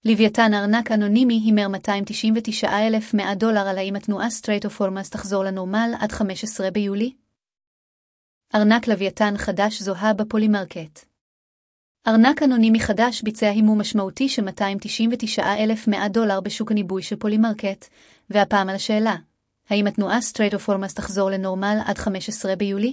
לוויתן ארנק אנונימי הימר $299,100 על האם התנועה Strait of Hormuz תחזור לנורמל עד 15 ביולי? ארנק לוויתן חדש זוהה בפולימרקט. ארנק אנונימי חדש ביצע הימור משמעותי של $299,100 בשוק הניבוי של פולימרקט, והפעם על השאלה, האם התנועה Strait of Hormuz תחזור לנורמל עד 15 ביולי?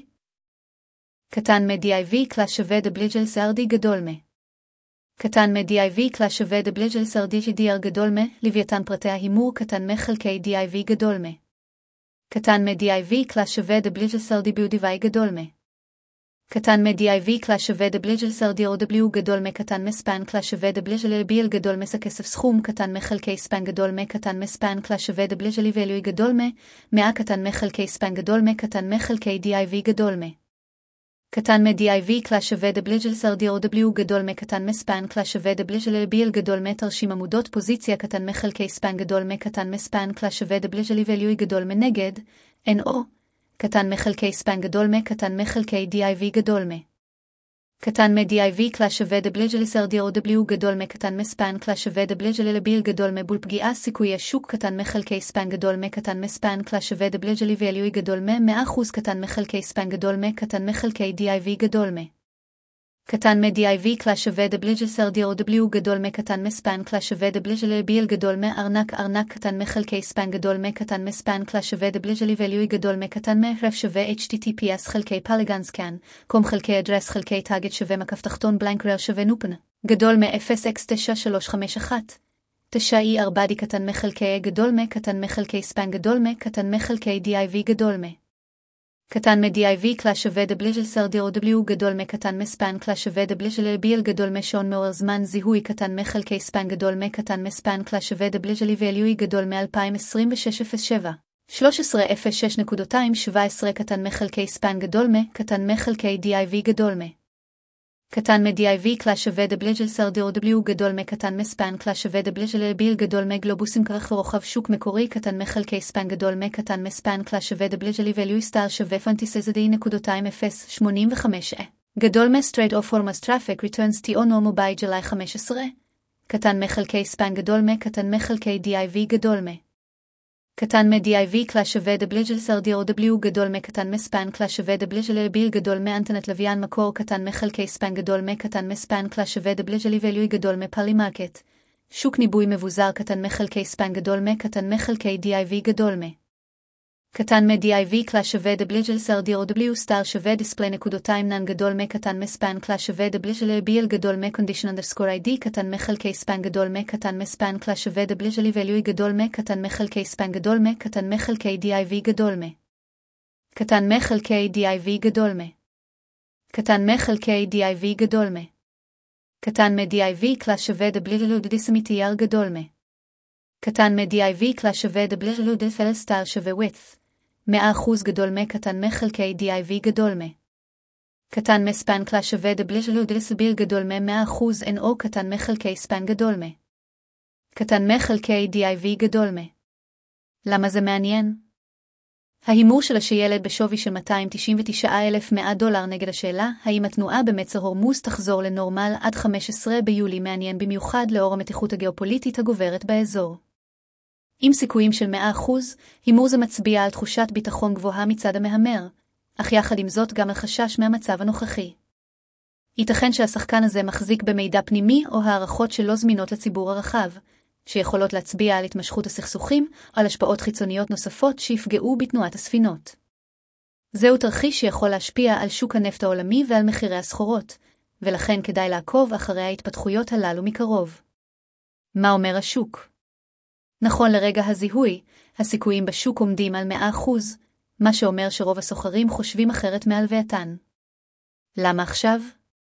קטן מ-DIV קלאס שווה דבליג'ל סרדי גדול מ. קטן מ-DIV קלאס שווה דבליג'ל סרדי GDR גדול מ, לוויתן פרטי ההימור קטן מחלקי DIV גדול מ. קטן מ-DIV קלאס שווה דבליג'ל סרדי ביודיווי גדול מ. קטן מ-DIV קלאס שווה דבליג'ל סרדי OW גדול מ קטן מספן קלאס שווה דבליג'ל LBL גדול מס הכסף סכום קטן מחלקי ספן גדול מ קטן מספן קלאס שווה דבליג'ל ואלוי גדול מ 100 קטן מחלקי ספן גדול מ קטן מחלקי DIV גדול מ. קטן מ-DIV קלאס שווה דבליג'ל סרדי OW גדול מ קטן מספן קלאס שווה דבליג'ל LBL גדול מ תרשים עמודות פוזיציה קטן מחלקי ספן גדול מ קטן מספן קלאס שווה דבליג'ל ואלוי גדול מנגד NO קטן מחלקי ספן גדול מ קטן מחלקי DIV גדול מ. קטן מ-DIV קלאס שווה דבליג'ל סרדי OW גדול מ קטן מספן קלאס שווה דבליג'ל LBL גדול מ בול פגיעה סיכוי השוק קטן מחלקי ספן גדול מ קטן מספן קלאס שווה דבליג'ל ואלוי גדול מ 100% קטן מחלקי ספן גדול מ קטן מחלקי DIV גדול מ. קטן מ-DIV קלאס שווה דבליג'ל סרדי OW גדול מ קטן מספן קלאס שווה דבליג'ל LBL גדול מ ארנק קטן מחלקי ספן גדול מ קטן מספן קלאס שווה דבליג'ל ואלוי גדול מ קטן מ-ref שווה HTTPS חלקי פלגן סקן קום חלקי אדרס חלקי טאגט שווה מקף תחתון בלנק רר שווה נופן גדול מ-0x9351 9E4D קטן מחלקי גדול מ קטן מחלקי ספן גדול מ קטן מחלקי DIV גדול מ. קטן מ-DIV קלאס שווה דבליג'ל סרדי OW גדול מ קטן מספן קלאס שווה דבליג'ל LBL גדול משעון מאור זמן זיהוי קטן מחלקי ספן גדול מ קטן מספן קלאס שווה דבליג'ל ואלוי גדול מ-2026-07 1306.217 קטן מחלקי ספן גדול מ קטן מחלקי DIV גדול מ. קטן מ-DIV קלאס שווה דבליג'ל סרדי OW גדול מ קטן מספן קלאס שווה דבליג'ל LBL גדול מ גלובוסים כרך ורוחב שוק מקורי קטן מחלקי ספן גדול מ קטן מספן קלאס שווה דבליג'ל ואלוי סטאר שווה פנטיסזדי.085 גדול מ Strait of Hormuz Traffic Returns to Normal by July 15 קטן מחלקי ספן גדול מ קטן מחלקי DIV גדול מ. קטן מ-DIV קלאס שווה דבליג'ל סרדי OW גדול מ קטן מספן קלאס שווה דבליג'ל LBL גדול מאנטנת לוויין מקור קטן מחלקי ספן גדול מ קטן מספן קלאס שווה דבליג'ל ואלוי גדול מפולימרקט שוק ניבוי מבוזר קטן מחלקי ספן גדול מ קטן מחלקי DIV גדול מ. קטן מ-DIV קלאס שווה דבליג'ל סרדי OW סטאר שווה דיספלי נן גדול מ קטן מספן קלאס שווה דבליג'ל LBL גדול מ condition_ID קטן מחלקי ספן גדול מ קטן מספן קלאס שווה דבליג'ל ואלוי גדול מ קטן מחלקי ספן גדול מ קטן מחלקי DIV גדול מ. קטן מחלקי DIV גדול מ. קטן מחלקי DIV גדול מ. קטן מ-DIV קלאס שווה דבליג'ל דיסמיטייר גדול מ. קטן מ-DIV קלאס שווה דבליג'ל דיפל סטאר שווה width 100% גדול מ קטן מחלקי DIV גדול מ. קטן מספן קלאס שווה דבליג'ל דיסביל גדול מ 100% NO קטן מחלקי ספן גדול מ. קטן מחלקי DIV גדול מ. למה זה מעניין? ההימור של השילד בשווי של $299,100 נגד השאלה, האם התנועה במצר הורמוז תחזור לנורמל עד 15 ביולי מעניין במיוחד לאור המתיחות הגיאופוליטית הגוברת באזור. עם סיכויים של 100%, הימור זה מצביע על תחושת ביטחון גבוהה מצד המהמר, אך יחד עם זאת גם על חשש מהמצב הנוכחי. ייתכן שהשחקן הזה מחזיק במידע פנימי או הערכות שלא זמינות לציבור הרחב, שיכולות להצביע על התמשכות הסכסוכים או על השפעות חיצוניות נוספות שיפגעו בתנועת הספינות. זהו תרחיש שיכול להשפיע על שוק הנפט העולמי ועל מחירי הסחורות, ולכן כדאי לעקוב אחרי ההתפתחויות הללו מקרוב. מה אומר השוק? נכון לרגע הזיהוי, הסיכויים בשוק עומדים על 100%, מה שאומר שרוב הסוחרים חושבים אחרת מהלווייתן. למה עכשיו?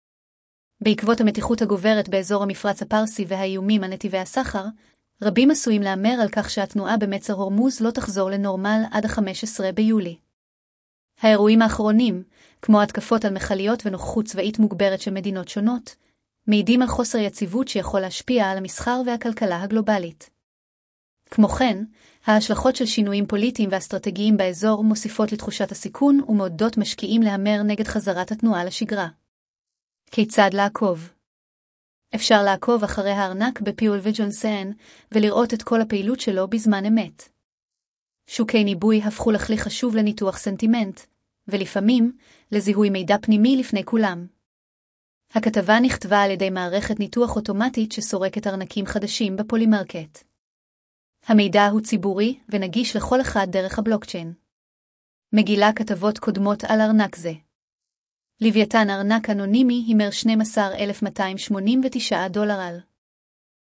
בעקבות המתיחות הגוברת באזור המפרץ הפרסי והאיומים על נתיבי הסחר, רבים עשויים לאמר על כך שהתנועה במצר הורמוז לא תחזור לנורמל עד 15 ביולי. האירועים האחרונים, כמו התקפות על מכליות ונוכחות צבאית מוגברת של מדינות שונות, מעידים על חוסר יציבות שיכול להשפיע על המסחר והכלכלה הגלובלית. כמו כן, ההשלכות של שינויים פוליטיים ואסטרטגיים באזור מוסיפות לתחושת הסיכון ומעודדות משקיעים להמר נגד חזרת התנועה לשגרה. כיצד לעקוב? אפשר לעקוב אחרי הארנק בפיול וג'ונסן ולראות את כל הפעילות שלו בזמן אמת. שוקי ניבוי הפכו לכלי חשוב לניתוח סנטימנט, ולפעמים לזיהוי מידע פנימי לפני כולם. הכתבה נכתבה על ידי מערכת ניתוח אוטומטית שסורקת ארנקים חדשים בפולימרקט. המידע הוא ציבורי ונגיש לכל אחד דרך הבלוקצ'יין. מגילה כתבות קודמות על ארנק זה. לוויתן ארנק אנונימי הימר $12,289